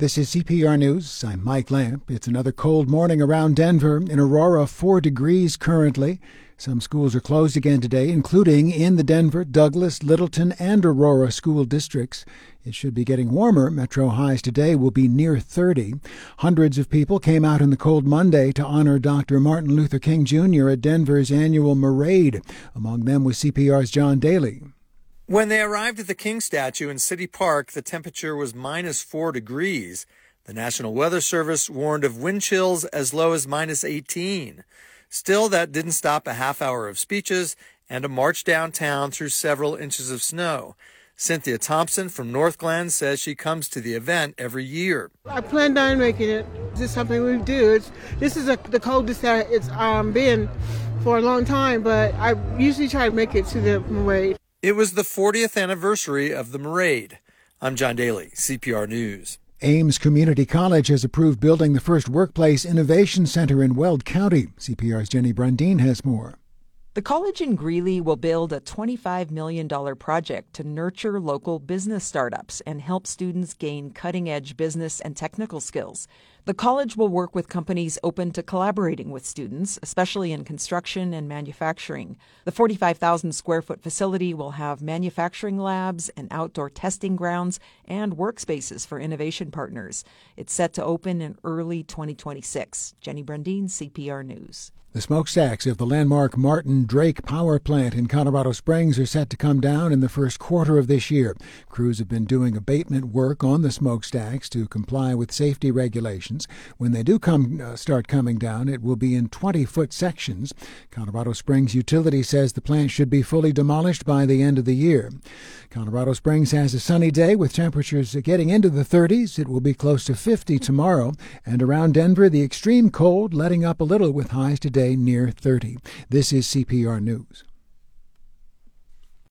This is CPR News. I'm Mike Lamp. It's another cold morning around Denver. In Aurora, 4 degrees currently. Some schools are closed again today, including in the Denver, Douglas, Littleton, and Aurora school districts. It should be getting warmer. Metro highs today will be near 30. Hundreds of people came out on the cold Monday to honor Dr. Martin Luther King Jr. at Denver's annual Marade. Among them was CPR's John Daly. When they arrived at the King statue in City Park, the temperature was minus 4 degrees. The National Weather Service warned of wind chills as low as minus 18. Still, that didn't stop a half hour of speeches and a march downtown through several inches of snow. Cynthia Thompson from Northglenn says she comes to the event every year. I planned on making it. This is something we do. This is the coldest that it's been for a long time, but I usually try to make it to the parade. It was the 40th anniversary of the Marade. I'm John Daly, CPR News. Ames Community College has approved building the first workplace innovation center in Weld County. CPR's Jenny Brundin has more. The college in Greeley will build a $25 million project to nurture local business startups and help students gain cutting-edge business and technical skills. The college will work with companies open to collaborating with students, especially in construction and manufacturing. The 45,000 square foot facility will have manufacturing labs and outdoor testing grounds and workspaces for innovation partners. It's set to open in early 2026. Jenny Brundin, CPR News. The smokestacks of the landmark Martin Drake Power Plant in Colorado Springs are set to come down in the first quarter of this year. Crews have been doing abatement work on the smokestacks to comply with safety regulations. When they do start coming down, it will be in 20-foot sections. Colorado Springs Utility says the plant should be fully demolished by the end of the year. Colorado Springs has a sunny day with temperatures getting into the 30s. It will be close to 50 tomorrow. And around Denver, the extreme cold letting up a little with highs today near 30. This is CPR News.